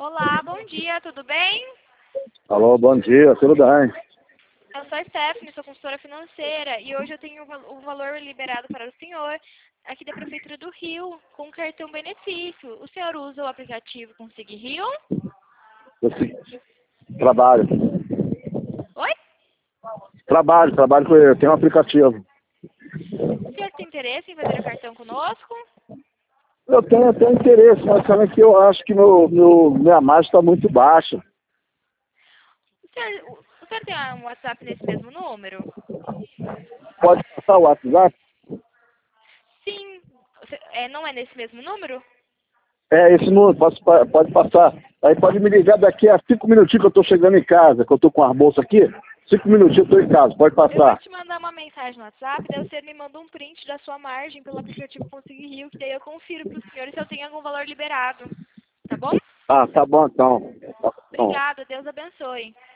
Olá, bom dia, tudo bem? Alô, bom dia, tudo bem? Eu sou a Stephanie, sou consultora financeira e hoje eu tenho o valor liberado para o senhor aqui da Prefeitura do Rio com cartão benefício. O senhor usa o aplicativo Consegui Rio? Trabalho. Oi? Trabalho com ele, tem um aplicativo. O senhor tem interesse em fazer o cartão conosco? Eu tenho até interesse, mas sabe que eu acho que minha margem está muito baixa. O senhor tem um WhatsApp nesse mesmo número? Pode passar o WhatsApp? Sim. Não é nesse mesmo número? É, esse número, pode passar. Aí pode me ligar daqui a 5 minutinhos que eu estou chegando em casa, que eu estou com as bolsas aqui. 5 minutinhos eu estou em casa, pode Eu vou passar. te mandar uma mensagem no WhatsApp, daí você me manda um print da sua margem pelo aplicativo Consegui Rio, que daí eu confiro para o senhor se eu tenho algum valor liberado. Tá bom? Ah, tá bom então. Tá bom. Obrigada, Deus abençoe.